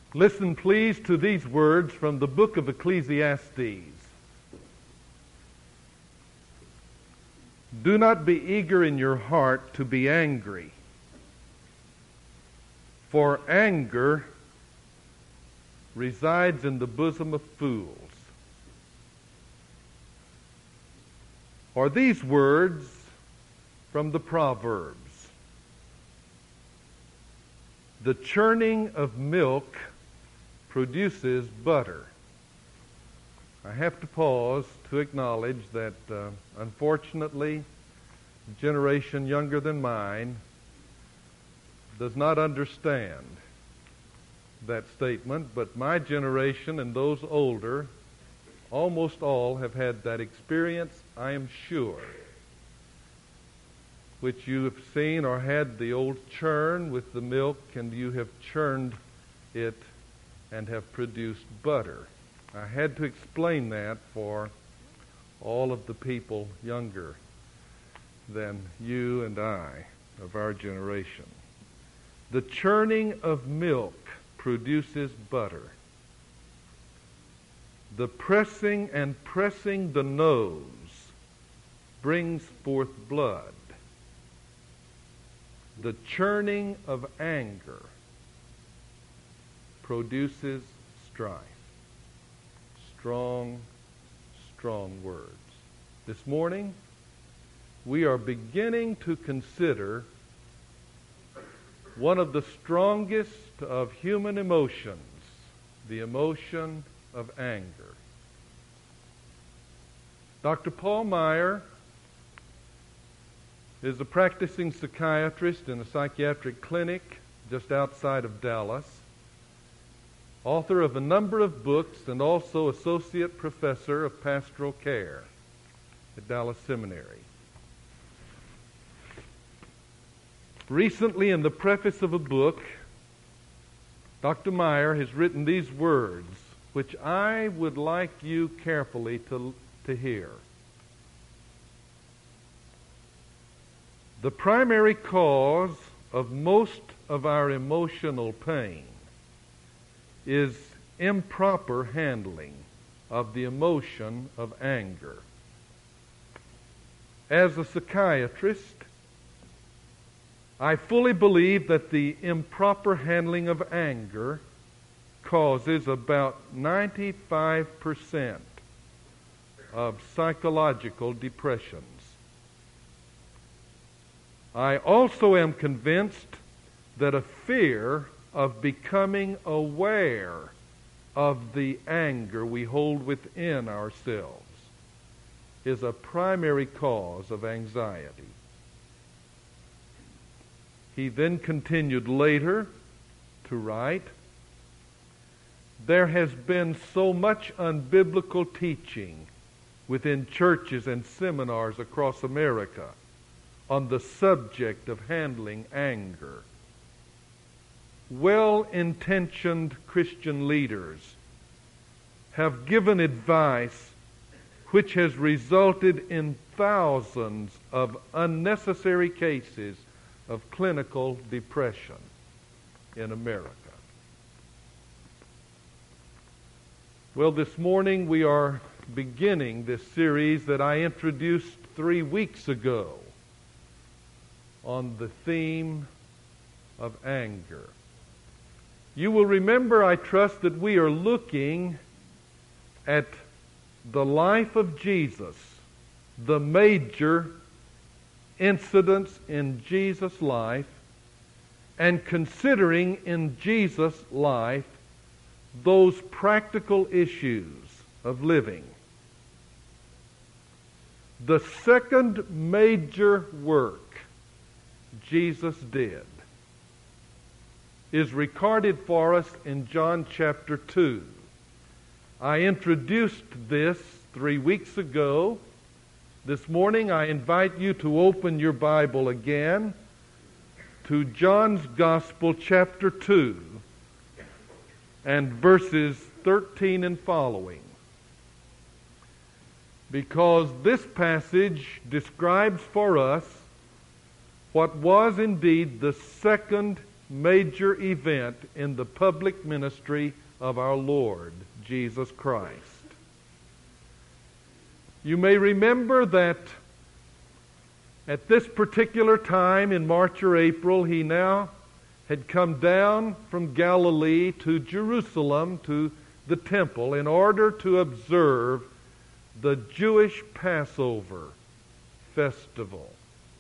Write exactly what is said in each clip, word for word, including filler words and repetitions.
Listen, please, to these words from the book of Ecclesiastes. Do not be eager in your heart to be angry, for anger resides in the bosom of fools. Or these words from the Proverbs. The churning of milk produces butter. I have to pause to acknowledge that, uh, unfortunately, a generation younger than mine does not understand that statement, but my generation and those older, almost all have had that experience, I am sure, which you have seen or had the old churn with the milk, and you have churned it and have produced butter. I had to explain that for all of the people younger than you and I of our generation. The churning of milk produces butter. The pressing and pressing the nose brings forth blood. The churning of anger produces strife. Strong, strong words. This morning, we are beginning to consider one of the strongest of human emotions, the emotion of anger. Doctor Paul Meyer is a practicing psychiatrist in a psychiatric clinic just outside of Dallas, author of a number of books, and also associate professor of pastoral care at Dallas Seminary. Recently, in the preface of a book, Doctor Meyer has written these words, which I would like you carefully to, to hear. The primary cause of most of our emotional pain is improper handling of the emotion of anger. As a psychiatrist, I fully believe that the improper handling of anger causes about ninety-five percent of psychological depressions. I also am convinced that a fear of becoming aware of the anger we hold within ourselves is a primary cause of anxiety. He then continued later to write, there has been so much unbiblical teaching within churches and seminars across America on the subject of handling anger. Well-intentioned Christian leaders have given advice which has resulted in thousands of unnecessary cases of clinical depression in America. Well, this morning we are beginning this series that I introduced three weeks ago on the theme of anger. You will remember, I trust, that we are looking at the life of Jesus, the major incidents in Jesus' life, and considering in Jesus' life those practical issues of living. The second major work Jesus did is recorded for us in John chapter two. I introduced this three weeks ago. This morning I invite you to open your Bible again to John's Gospel chapter two and verses thirteen and following, because this passage describes for us what was indeed the second major event in the public ministry of our Lord Jesus Christ. You may remember that at this particular time in March or April, he now had come down from Galilee to Jerusalem, to the temple, in order to observe the Jewish Passover festival.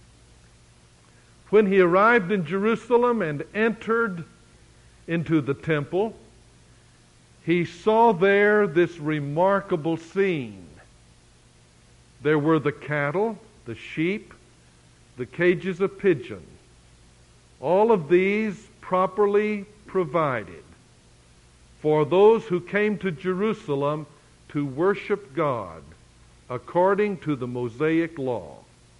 When he arrived in Jerusalem and entered into the temple, he saw there this remarkable scene. There were the cattle, the sheep, the cages of pigeons. All of these properly provided for those who came to Jerusalem to worship God according to the Mosaic law.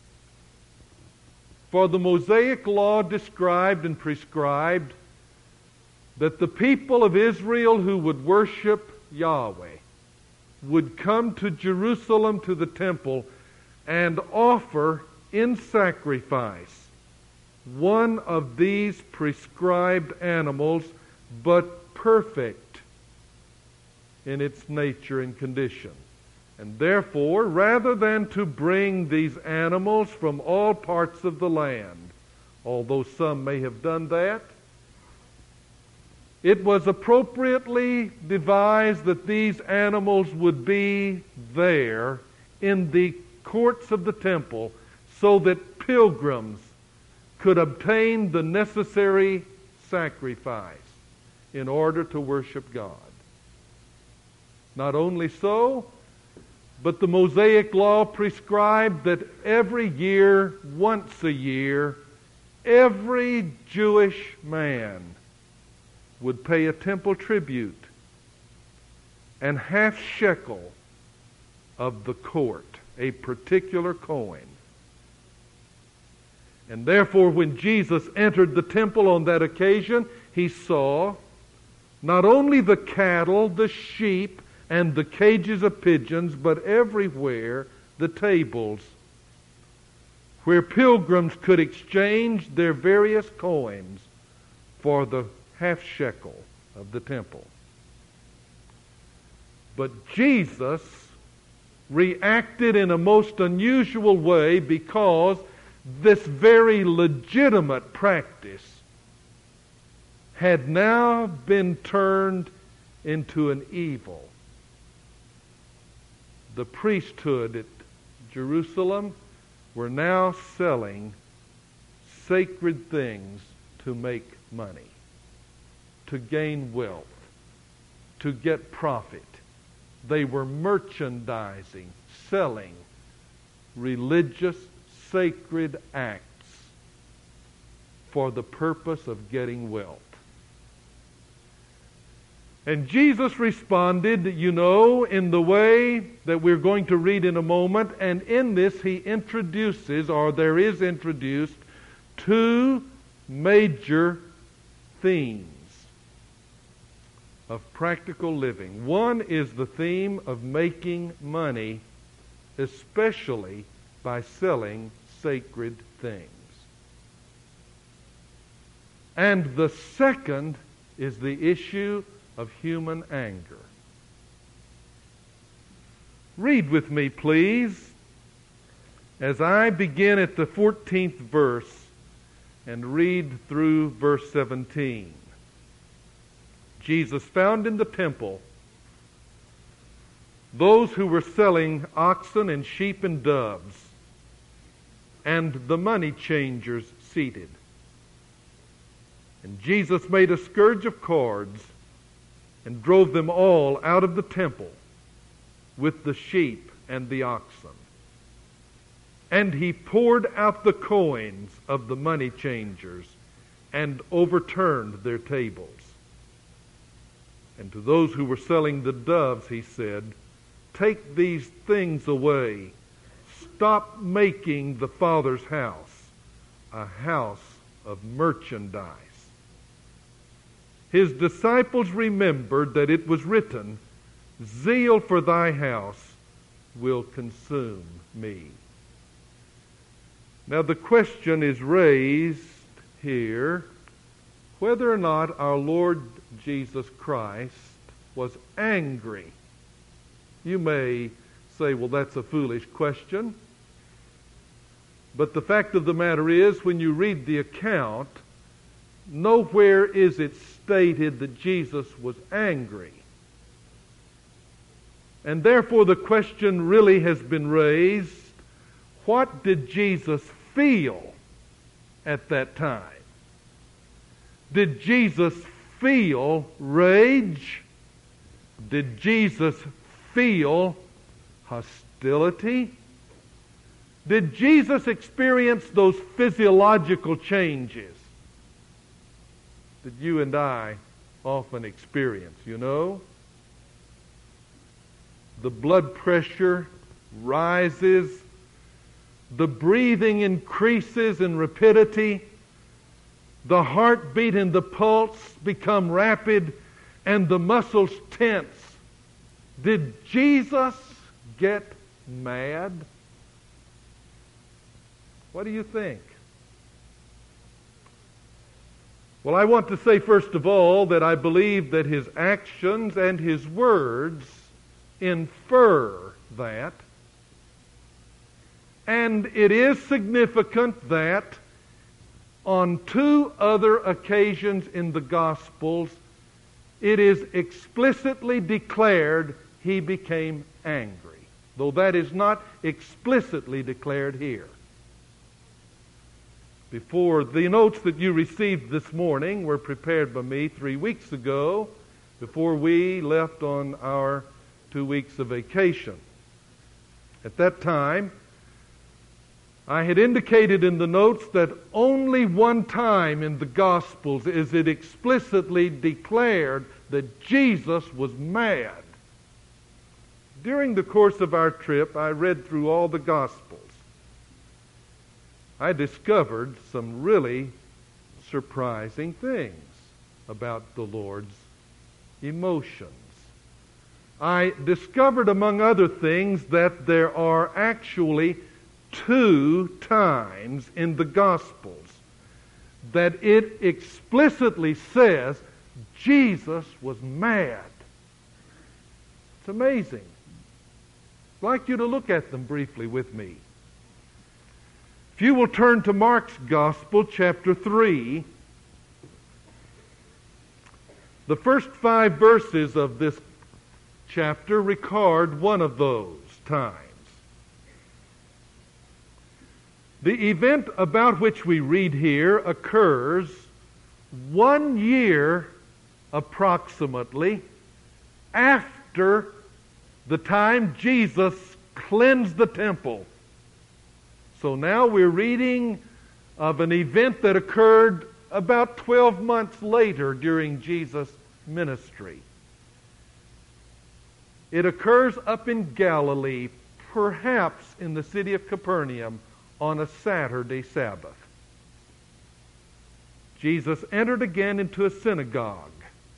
For the Mosaic law described and prescribed that the people of Israel who would worship Yahweh would come to Jerusalem to the temple and offer in sacrifice one of these prescribed animals, but perfect in its nature and condition. And therefore, rather than to bring these animals from all parts of the land, although some may have done that, it was appropriately devised that these animals would be there in the courts of the temple so that pilgrims could obtain the necessary sacrifice in order to worship God. Not only so, but the Mosaic law prescribed that every year, once a year, every Jewish man would pay a temple tribute and half shekel of the court, a particular coin. And therefore, when Jesus entered the temple on that occasion, he saw not only the cattle, the sheep, and the cages of pigeons, but everywhere the tables where pilgrims could exchange their various coins for the half shekel of the temple. But Jesus reacted in a most unusual way, because this very legitimate practice had now been turned into an evil. The priesthood at Jerusalem were now selling sacred things to make money, to gain wealth, to get profit. They were merchandising, selling religious, sacred acts for the purpose of getting wealth. And Jesus responded, you know, in the way that we're going to read in a moment, and in this he introduces, or there is introduced, two major themes of practical living. One is the theme of making money, especially by selling sacred things. And the second is the issue of human anger. Read with me, please, as I begin at the fourteenth verse and read through verse seventeen. Jesus found in the temple those who were selling oxen and sheep and doves, and the money changers seated. And Jesus made a scourge of cords and drove them all out of the temple with the sheep and the oxen. And he poured out the coins of the money changers and overturned their tables. And to those who were selling the doves he said, "Take these things away. Stop making the Father's house a house of merchandise." His disciples remembered that it was written, "Zeal for thy house will consume me." Now the question is raised here, whether or not our Lord Jesus Christ was angry. You may say, well, that's a foolish question. But the fact of the matter is, when you read the account, nowhere is it stated that Jesus was angry. And therefore the question really has been raised, what did Jesus feel at that time? Did Jesus feel rage? Did Jesus feel hostility? Did Jesus experience those physiological changes that you and I often experience? You know, the blood pressure rises, the breathing increases in rapidity, the heartbeat and the pulse become rapid, and the muscles tense. Did Jesus get mad? What do you think? Well, I want to say first of all that I believe that his actions and his words infer that. And it is significant that on two other occasions in the Gospels, it is explicitly declared he became angry, though that is not explicitly declared here. Before the notes that you received this morning were prepared by me three weeks ago, before we left on our two weeks of vacation. At that time, I had indicated in the notes that only one time in the Gospels is it explicitly declared that Jesus was mad. During the course of our trip, I read through all the Gospels. I discovered some really surprising things about the Lord's emotions. I discovered, among other things, that there are actually two times in the Gospels that it explicitly says Jesus was mad. It's amazing. I'd like you to look at them briefly with me. If you will turn to Mark's Gospel, chapter three, the first five verses of this chapter record one of those times. The event about which we read here occurs one year approximately after the time Jesus cleansed the temple. So now we're reading of an event that occurred about twelve months later during Jesus' ministry. It occurs up in Galilee, perhaps in the city of Capernaum, on a Saturday Sabbath. Jesus entered again into a synagogue,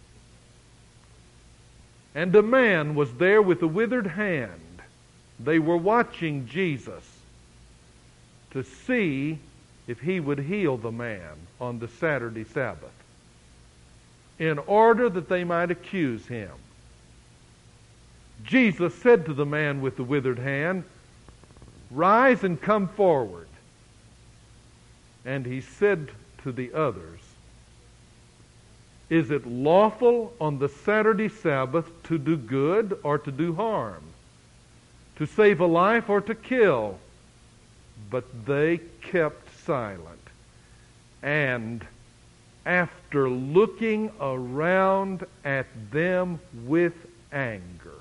and a man was there with a withered hand. They were watching Jesus to see if he would heal the man on the Saturday Sabbath, in order that they might accuse him. Jesus said to the man with the withered hand, "Rise and come forward." And he said to the others, "Is it lawful on the Saturday Sabbath to do good or to do harm, to save a life or to kill?" But they kept silent. And after looking around at them with anger,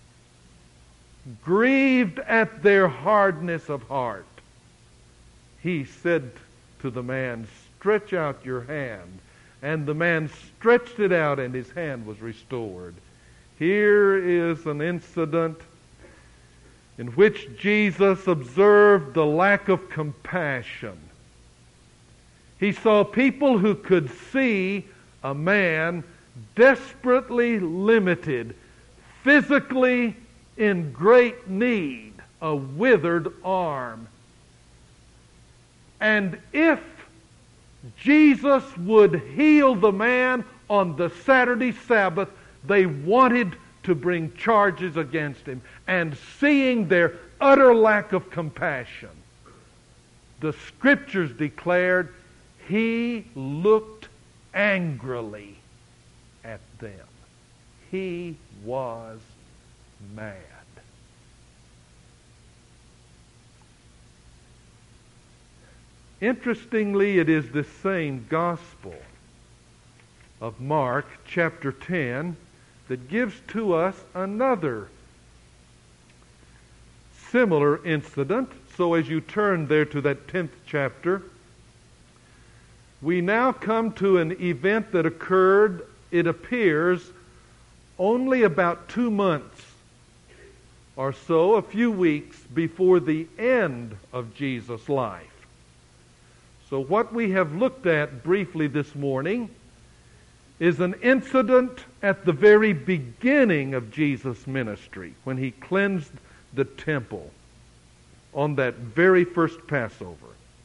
grieved at their hardness of heart, he said to the man, "Stretch out your hand." And the man stretched it out, and his hand was restored. Here is an incident in which Jesus observed the lack of compassion. He saw people who could see a man desperately limited, physically in great need, a withered arm. And if Jesus would heal the man on the Saturday Sabbath, they wanted to bring charges against him. And seeing their utter lack of compassion, the Scriptures declared he looked angrily at them. He was mad. Interestingly, it is this same gospel of Mark, chapter ten, that gives to us another similar incident. So as you turn there to that tenth chapter, we now come to an event that occurred, it appears, only about two months or so, a few weeks before the end of Jesus' life. So what we have looked at briefly this morning is an incident at the very beginning of Jesus' ministry, when he cleansed the temple on that very first Passover.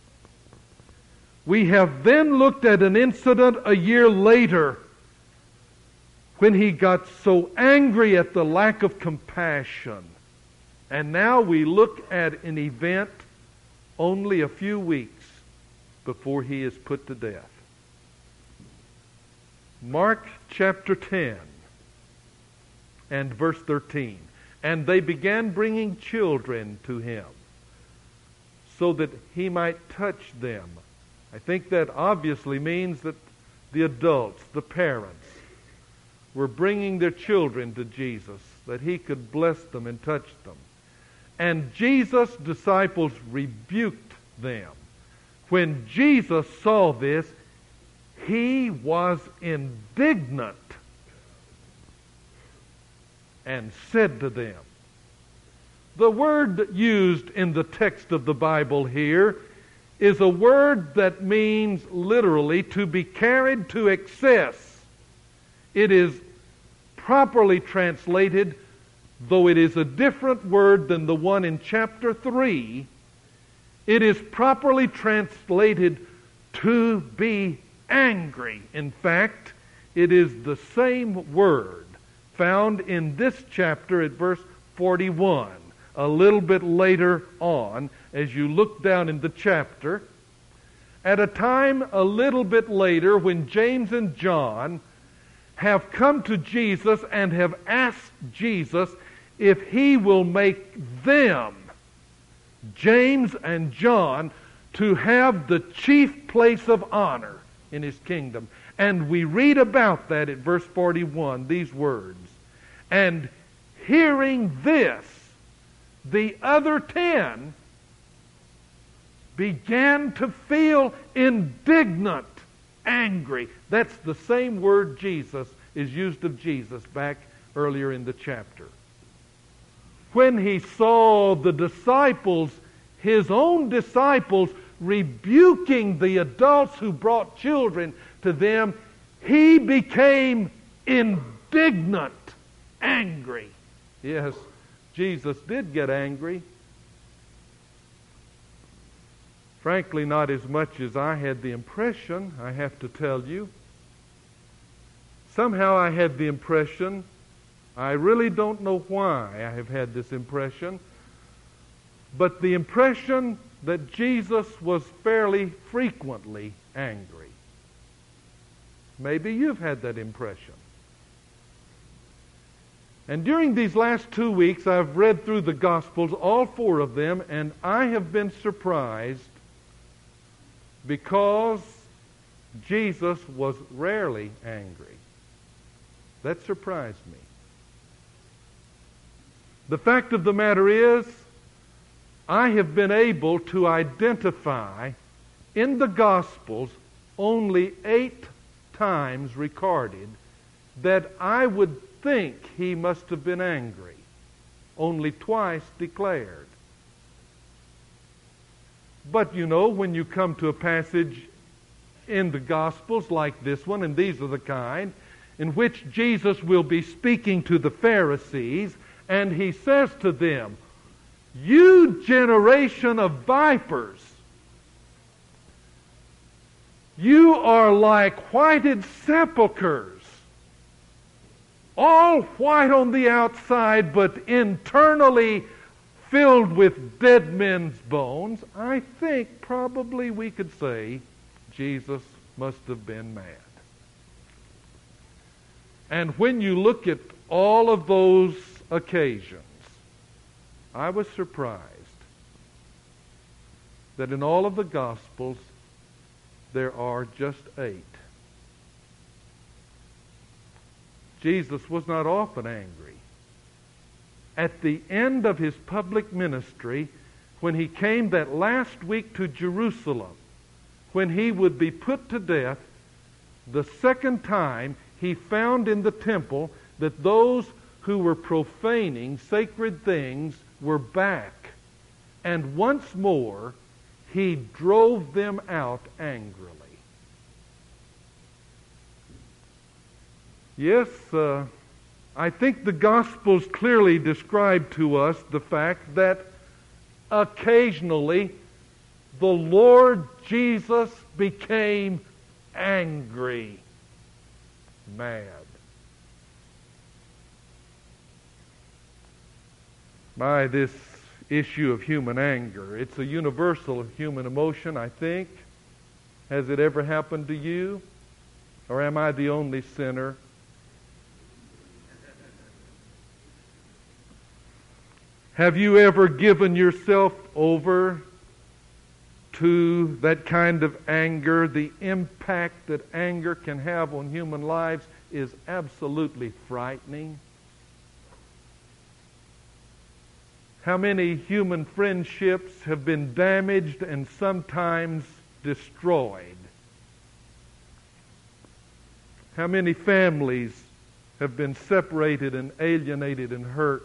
We have then looked at an incident a year later when he got so angry at the lack of compassion. And now we look at an event only a few weeks before he is put to death. Mark chapter ten and verse thirteen. And they began bringing children to him so that he might touch them. I think that obviously means that the adults, the parents, were bringing their children to Jesus, that he could bless them and touch them. And Jesus' disciples rebuked them. When Jesus saw this, he was indignant and said to them. The word used in the text of the Bible here is a word that means literally to be carried to excess. It is properly translated, though it is a different word than the one in chapter three, it is properly translated to be angry. In fact, it is the same word found in this chapter at verse forty-one. A little bit later on, as you look down in the chapter, at a time a little bit later when James and John have come to Jesus and have asked Jesus if he will make them, James and John, to have the chief place of honor in his kingdom. And we read about that at verse forty-one, these words. And hearing this, the other ten began to feel indignant, angry. That's the same word Jesus is used of Jesus back earlier in the chapter. When he saw the disciples, his own disciples, rebuking the adults who brought children to them, he became indignant, angry. Yes, Jesus did get angry. Frankly, not as much as I had the impression, I have to tell you. Somehow I had the impression, I really don't know why I have had this impression, but the impression that Jesus was fairly frequently angry. Maybe you've had that impression. And during these last two weeks, I've read through the Gospels, all four of them, and I have been surprised because Jesus was rarely angry. That surprised me. The fact of the matter is, I have been able to identify in the Gospels only eight times recorded that I would think he must have been angry. Only twice declared. But you know, when you come to a passage in the Gospels like this one, and these are the kind, in which Jesus will be speaking to the Pharisees, and he says to them, "You generation of vipers, You are like whited sepulchres, all white on the outside, but internally filled with dead men's bones. I think probably we could say Jesus must have been mad. And when you look at all of those occasions, I was surprised that in all of the Gospels there are just eight. Jesus was not often angry. At the end of his public ministry, when he came that last week to Jerusalem, when he would be put to death, the second time he found in the temple that those who were profaning sacred things were back. And once more, he drove them out angrily. Yes, uh, I think the Gospels clearly describe to us the fact that occasionally the Lord Jesus became angry, mad. My, this issue of human anger, it's a universal human emotion, I think. Has it ever happened to you? Or am I the only sinner? Have you ever given yourself over to that kind of anger? The impact that anger can have on human lives is absolutely frightening. How many human friendships have been damaged and sometimes destroyed? How many families have been separated and alienated and hurt?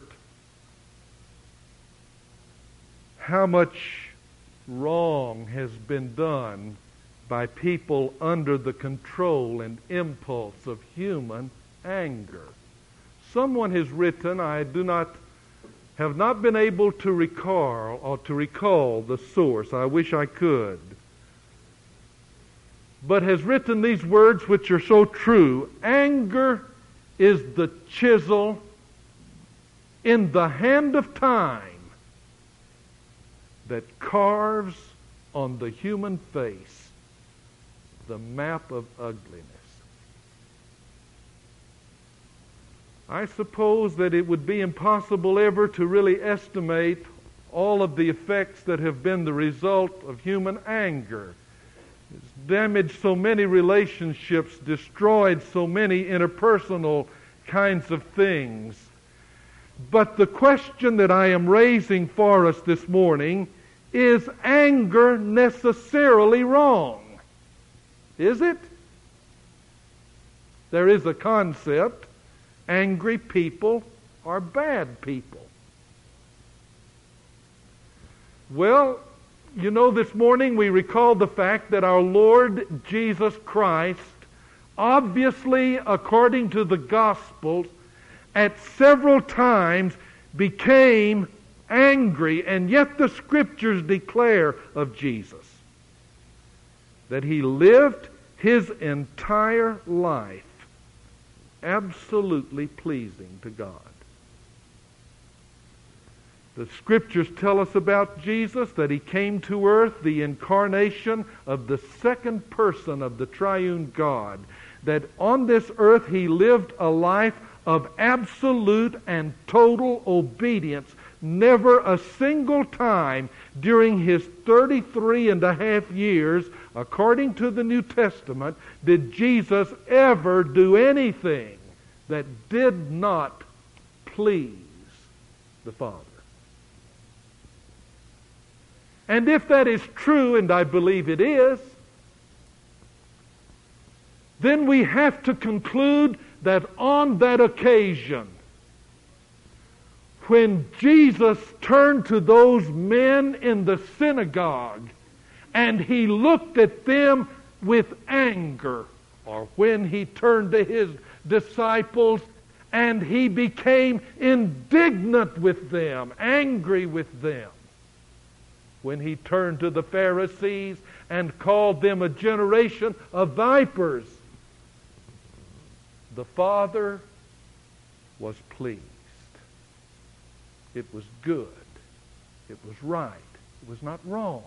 How much wrong has been done by people under the control and impulse of human anger? Someone has written, I do not have not been able to recall or to recall the source. I wish I could. But has written these words which are so true. Anger is the chisel in the hand of time that carves on the human face the map of ugliness. I suppose that it would be impossible ever to really estimate all of the effects that have been the result of human anger. It's damaged so many relationships, destroyed so many interpersonal kinds of things. But the question that I am raising for us this morning, is anger necessarily wrong? Is it? There is a concept. Angry people are bad people. Well, you know, this morning we recall the fact that our Lord Jesus Christ, obviously according to the Gospels, at several times became angry, and yet the Scriptures declare of Jesus that he lived his entire life absolutely pleasing to God. The Scriptures tell us about Jesus that he came to earth, the incarnation of the second person of the triune God, that on this earth he lived a life of absolute and total obedience. Never a single time during his thirty-three and a half years, according to the New Testament, did Jesus ever do anything that did not please the Father. And if that is true, and I believe it is, then we have to conclude that on that occasion, when Jesus turned to those men in the synagogue and he looked at them with anger, or when he turned to his disciples and he became indignant with them, angry with them, when he turned to the Pharisees and called them a generation of vipers. The Father was pleased. It was good. It was right. It was not wrong.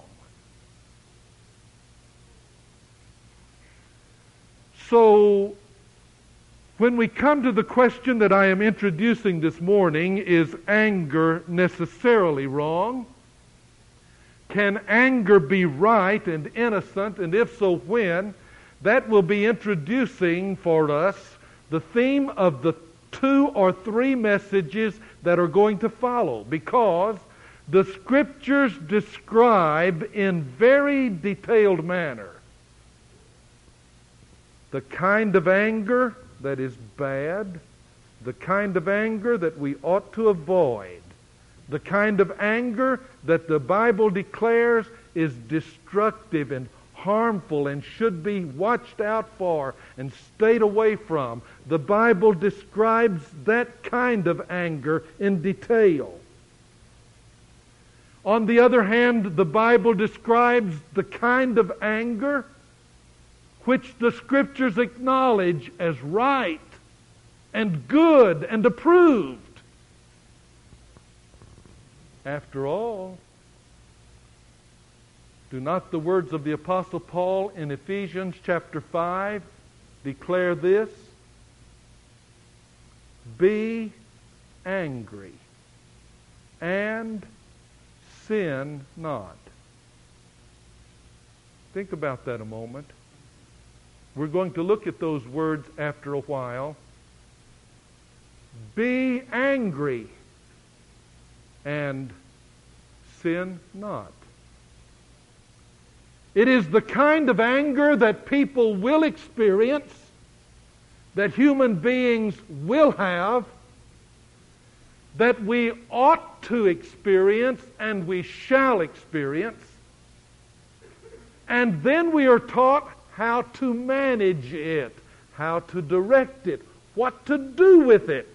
So, when we come to the question that I am introducing this morning, is anger necessarily wrong? Can anger be right and innocent, and if so, when? That will be introducing for us the theme of the two or three messages that are going to follow, because the Scriptures describe in very detailed manner the kind of anger that is bad, the kind of anger that we ought to avoid, the kind of anger that the Bible declares is destructive and harmful and should be watched out for and stayed away from. The Bible describes that kind of anger in detail. On the other hand, the Bible describes the kind of anger which the Scriptures acknowledge as right and good and approved. After all, do not the words of the Apostle Paul in Ephesians chapter five declare this? Be angry and sin not. Think about that a moment. We're going to look at those words after a while. Be angry and sin not. It is the kind of anger that people will experience, that human beings will have, that we ought to experience and we shall experience. And then we are taught how to manage it, how to direct it, what to do with it,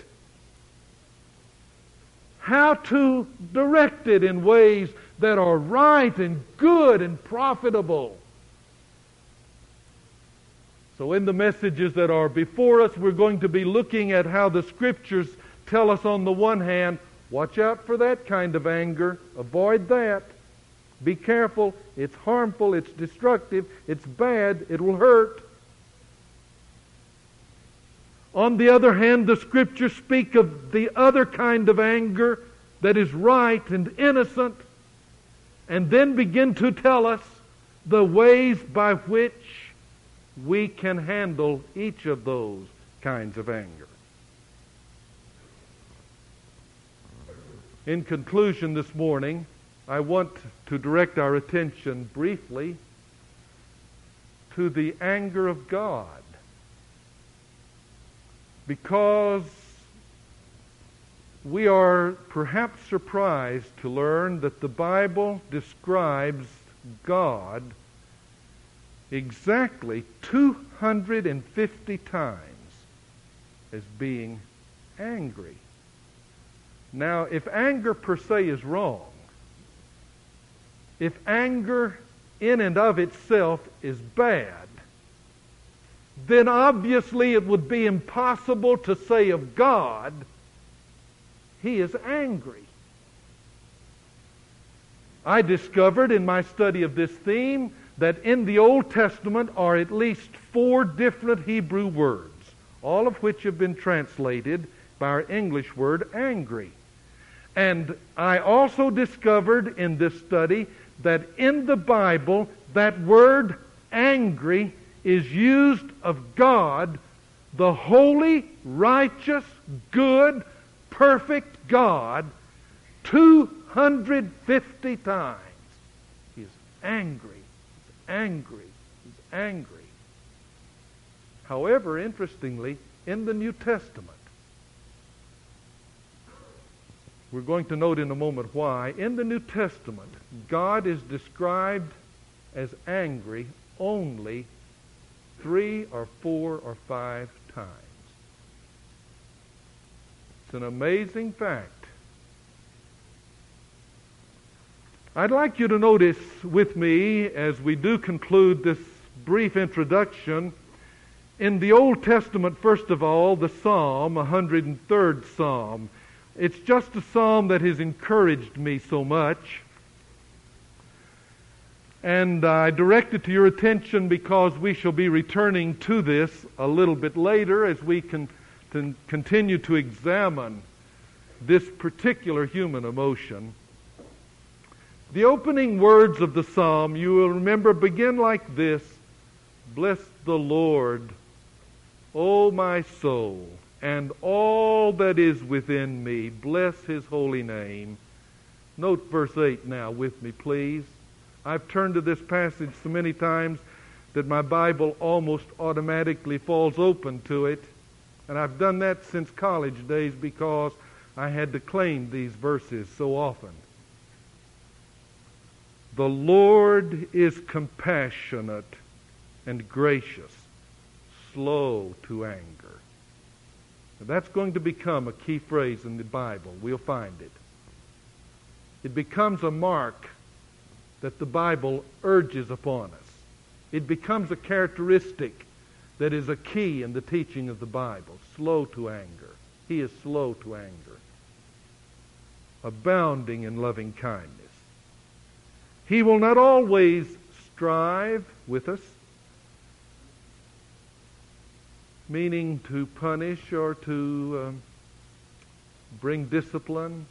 how to direct it in ways that are right and good and profitable. So in the messages that are before us, we're going to be looking at how the Scriptures tell us on the one hand, watch out for that kind of anger, avoid that. Be careful, it's harmful, it's destructive, it's bad, it will hurt. On the other hand, the Scriptures speak of the other kind of anger that is right and innocent, and then begin to tell us the ways by which we can handle each of those kinds of anger. In conclusion this morning, I want to direct our attention briefly to the anger of God, because we are perhaps surprised to learn that the Bible describes God exactly two hundred fifty times as being angry. Now, if anger per se is wrong, if anger in and of itself is bad, then obviously it would be impossible to say of God, He is angry. I discovered in my study of this theme that in the Old Testament are at least four different Hebrew words, all of which have been translated by our English word angry. And I also discovered in this study that in the Bible that word angry is used of God, the holy, righteous, good, perfect God, two hundred fifty times. He is angry. He's angry. He's angry. However, interestingly, in the New Testament, we're going to note in a moment why, in the New Testament, God is described as angry only three or four or five times. It's an amazing fact. I'd like you to notice with me, as we do conclude this brief introduction, in the Old Testament, first of all, the Psalm, one hundred third Psalm. It's just a psalm that has encouraged me so much. And I direct it to your attention because we shall be returning to this a little bit later as we can, can continue to examine this particular human emotion. The opening words of the psalm, you will remember, begin like this: "Bless the Lord, O my soul, and all that is within me. Bless His holy name." Note verse eight now with me, please. I've turned to this passage so many times that my Bible almost automatically falls open to it. And I've done that since college days because I had to claim these verses so often. "The Lord is compassionate and gracious, slow to anger." Now that's going to become a key phrase in the Bible. We'll find it. It becomes a mark that the Bible urges upon us. It becomes a characteristic that is a key in the teaching of the Bible. Slow to anger. He is slow to anger. Abounding in loving kindness. He will not always strive with us, meaning to punish or to um, bring discipline,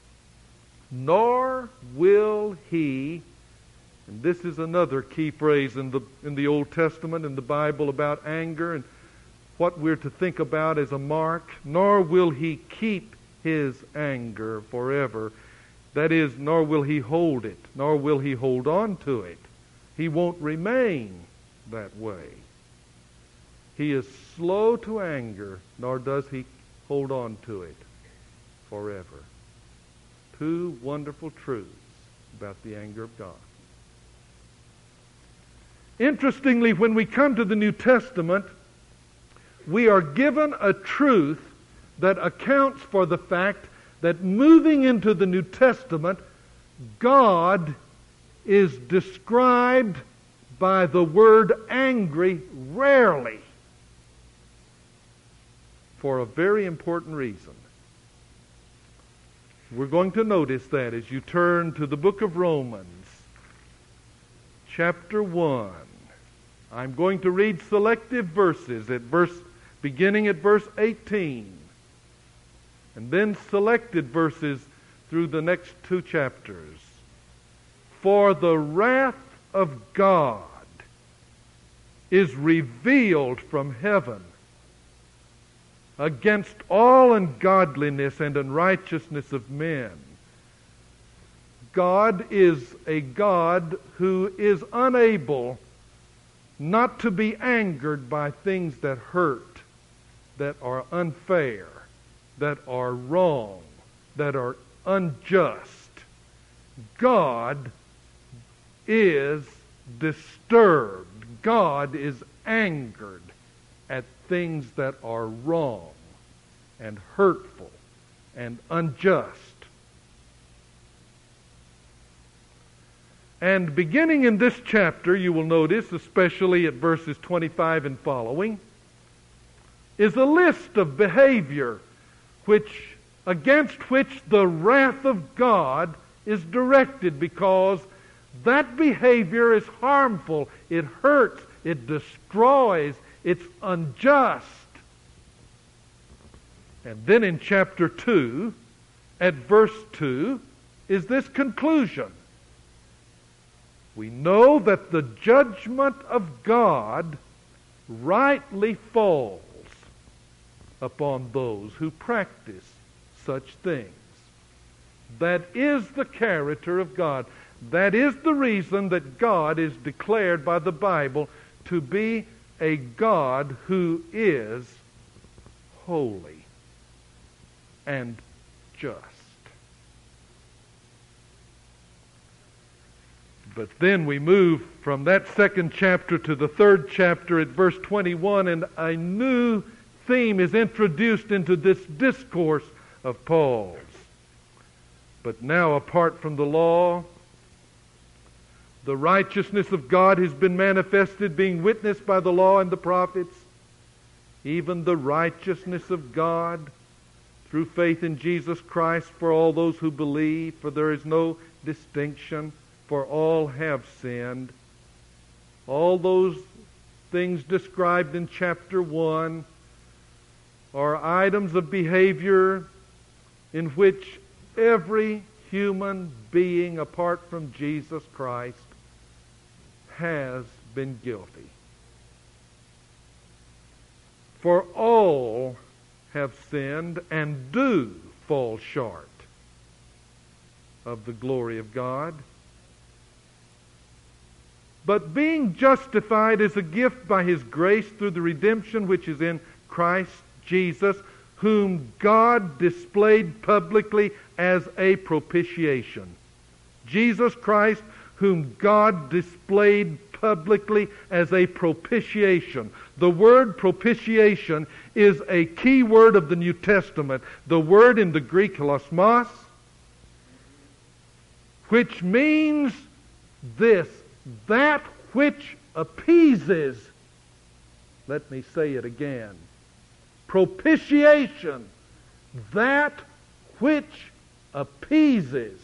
nor will He, and this is another key phrase in the in the Old Testament, in the Bible, about anger and what we're to think about as a mark, nor will He keep His anger forever. That is, nor will He hold it, nor will He hold on to it. He won't remain that way. He is slow to anger, nor does He hold on to it forever. Two wonderful truths about the anger of God. Interestingly, when we come to the New Testament, we are given a truth that accounts for the fact that moving into the New Testament, God is described by the word angry rarely, for a very important reason. We're going to notice that as you turn to the book of Romans, chapter one. I'm going to read selective verses at verse beginning at verse eighteen, and then selected verses through the next two chapters. "For the wrath of God is revealed from heaven against all ungodliness and unrighteousness of men." God is a God who is unable not to be angered by things that hurt, that are unfair, that are wrong, that are unjust. God is disturbed. God is angered at things that are wrong and hurtful and unjust. And beginning in this chapter, you will notice, especially at verses twenty-five and following, is a list of behavior which against which the wrath of God is directed, because that behavior is harmful, it hurts, it destroys, it's unjust. And then in chapter two, at verse two, is this conclusion. We know that the judgment of God rightly falls upon those who practice such things. That is the character of God. That is the reason that God is declared by the Bible to be a God who is holy and just. But then we move from that second chapter to the third chapter at verse twenty-one, and a new theme is introduced into this discourse of Paul's. But now, apart from the law, The righteousness of God has been manifested, being witnessed by the law and the prophets, even the righteousness of God through faith in Jesus Christ for all those who believe, for there is no distinction, for all have sinned. All those things described in chapter one are items of behavior in which every human being apart from Jesus Christ has been guilty. For all have sinned and do fall short of the glory of God. But being justified as a gift by His grace through the redemption which is in Christ Jesus, whom God displayed publicly as a propitiation. Jesus Christ, whom God displayed publicly as a propitiation. The word propitiation is a key word of the New Testament. The word in the Greek hilasmos, which means this: that which appeases. Let me say it again. Propitiation, that which appeases.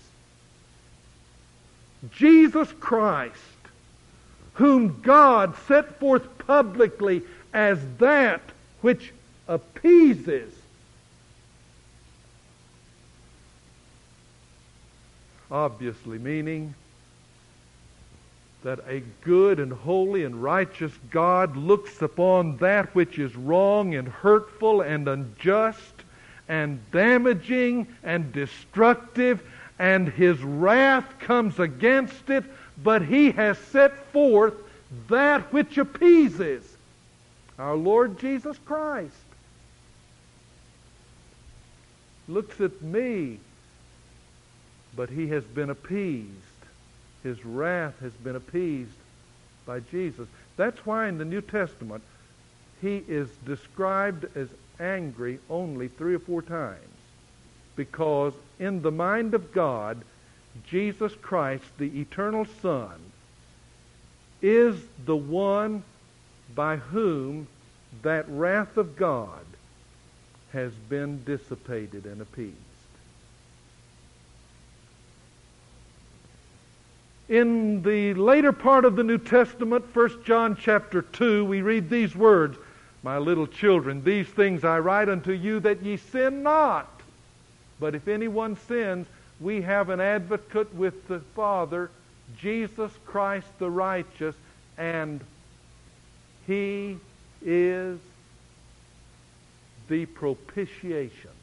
Jesus Christ, whom God set forth publicly as that which appeases. Obviously meaning that a good and holy and righteous God looks upon that which is wrong and hurtful and unjust and damaging and destructive, and His wrath comes against it, but He has set forth that which appeases. Our Lord Jesus Christ looks at me, but He has been appeased. His wrath has been appeased by Jesus. That's why in the New Testament He is described as angry only three or four times. Because in the mind of God, Jesus Christ, the eternal Son, is the one by whom that wrath of God has been dissipated and appeased. In the later part of the New Testament, First John chapter two, we read these words: My little children, these things I write unto you that ye sin not. But if anyone sins, we have an advocate with the Father, Jesus Christ the righteous, and He is the propitiation.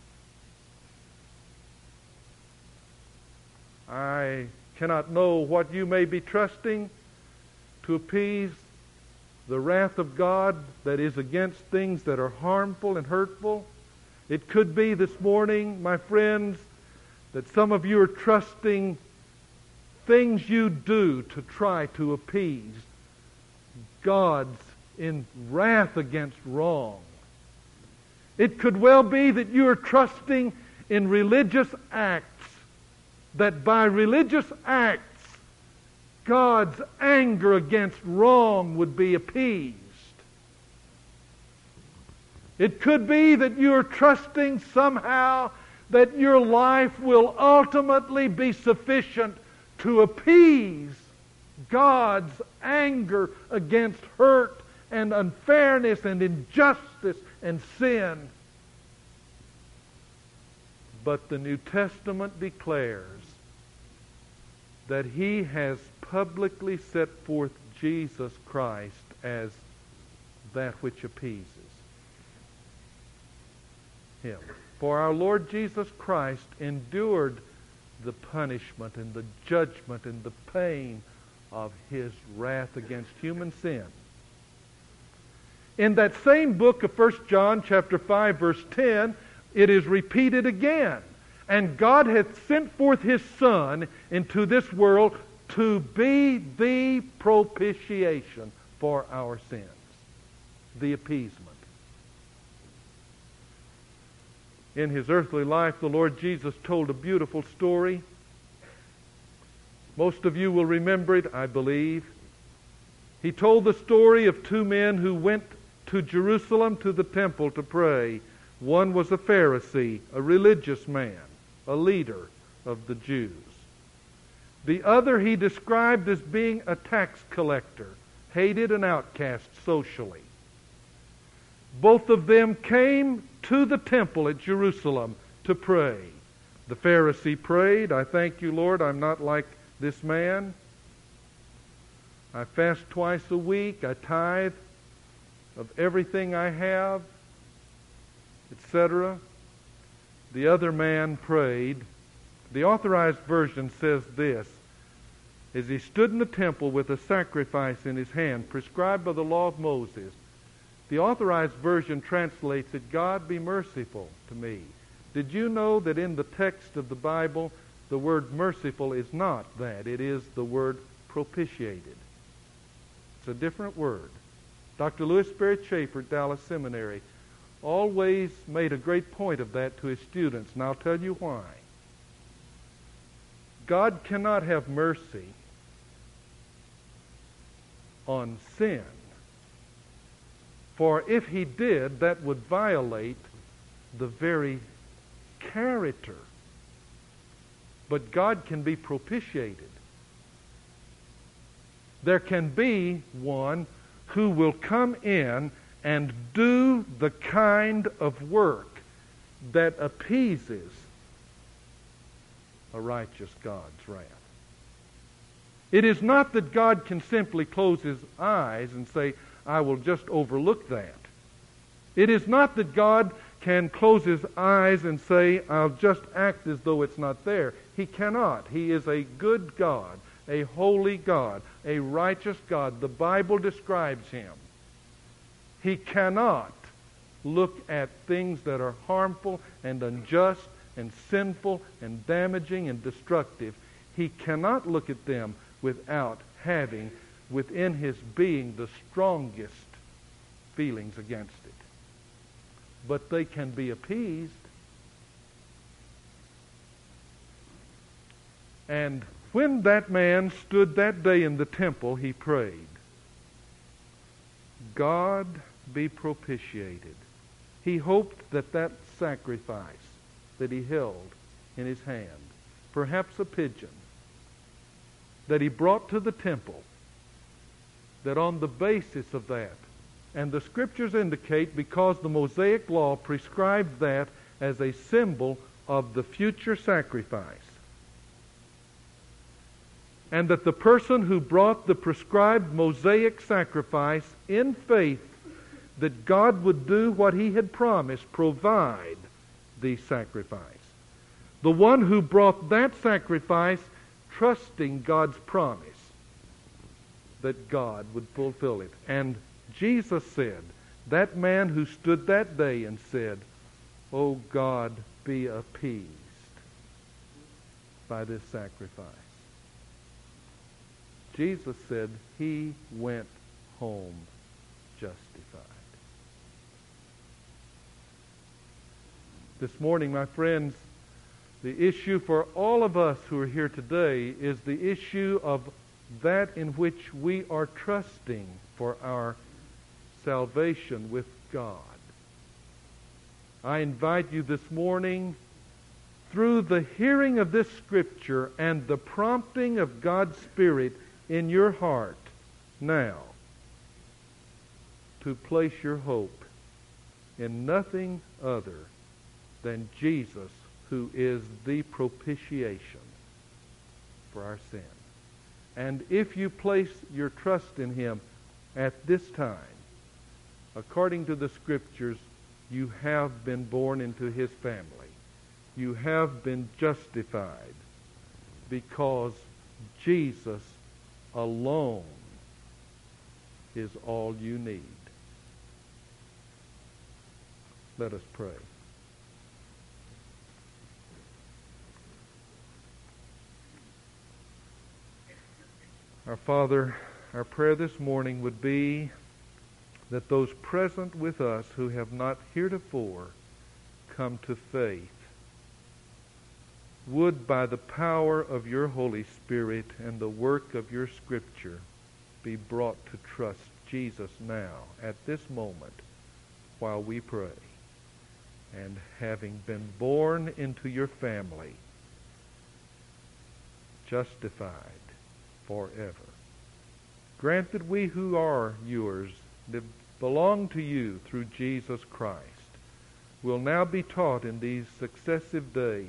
I cannot know what you may be trusting to appease the wrath of God that is against things that are harmful and hurtful. It could be this morning, my friends, that some of you are trusting things you do to try to appease God's in wrath against wrong. It could well be that you are trusting in religious acts, that by religious acts God's anger against wrong would be appeased. It could be that you're trusting somehow that your life will ultimately be sufficient to appease God's anger against hurt and unfairness and injustice and sin. But the New Testament declares that He has publicly set forth Jesus Christ as that which appeases Him. For our Lord Jesus Christ endured the punishment and the judgment and the pain of His wrath against human sin. In that same book of First John chapter five verse ten, it is repeated again. And God hath sent forth His Son into this world to be the propitiation for our sins, the appeasement. In His earthly life, the Lord Jesus told a beautiful story. Most of you will remember it, I believe. He told the story of two men who went to Jerusalem to the temple to pray. One was a Pharisee, a religious man, a leader of the Jews. The other he described as being a tax collector, hated and outcast socially. Both of them came to the temple at Jerusalem to pray. The Pharisee prayed, "I thank you, Lord, I'm not like this man. I fast twice a week. I tithe of everything I have," et cetera. The other man prayed. The Authorized Version says this: as he stood in the temple with a sacrifice in his hand, prescribed by the law of Moses. The Authorized Version translates it, "God be merciful to me." Did you know that in the text of the Bible, the word merciful is not that? It is the word propitiated. It's a different word. Doctor Lewis Sperry Chafer at Dallas Seminary always made a great point of that to his students, and I'll tell you why. God cannot have mercy on sin. For if he did, that would violate the very character. But God can be propitiated. There can be one who will come in and do the kind of work that appeases a righteous God's wrath. It is not that God can simply close his eyes and say, "I will just overlook that." It is not that God can close his eyes and say, "I'll just act as though it's not there." He cannot. He is a good God, a holy God, a righteous God. The Bible describes him. He cannot look at things that are harmful and unjust and sinful and damaging and destructive. He cannot look at them without having within his being the strongest feelings against it. But they can be appeased. And when that man stood that day in the temple, he prayed, "God be propitiated." He hoped that that sacrifice that he held in his hand, perhaps a pigeon, that he brought to the temple, that on the basis of that, and the Scriptures indicate, because the Mosaic Law prescribed that as a symbol of the future sacrifice, and that the person who brought the prescribed Mosaic sacrifice in faith that God would do what he had promised, provide the sacrifice. The one who brought that sacrifice trusting God's promise that God would fulfill it. And Jesus said, that man who stood that day and said, "Oh God, be appeased by this sacrifice." Jesus said he went home justified. This morning, my friends, the issue for all of us who are here today is the issue of that in which we are trusting for our salvation with God. I invite you this morning, through the hearing of this Scripture and the prompting of God's Spirit in your heart now, to place your hope in nothing other than Jesus, who is the propitiation for our sin. And if you place your trust in him at this time, according to the Scriptures, you have been born into his family. You have been justified because Jesus alone is all you need. Let us pray. Our Father, our prayer this morning would be that those present with us who have not heretofore come to faith would by the power of your Holy Spirit and the work of your Scripture be brought to trust Jesus now, at this moment, while we pray. And having been born into your family, justified forever. Grant that we who are yours, that belong to you through Jesus Christ, will now be taught in these successive days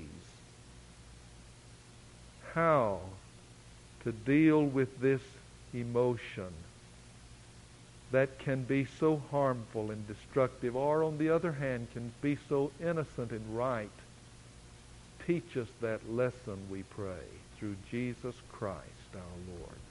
how to deal with this emotion that can be so harmful and destructive, or on the other hand can be so innocent and right. Teach us that lesson, we pray, through Jesus Christ our Lord.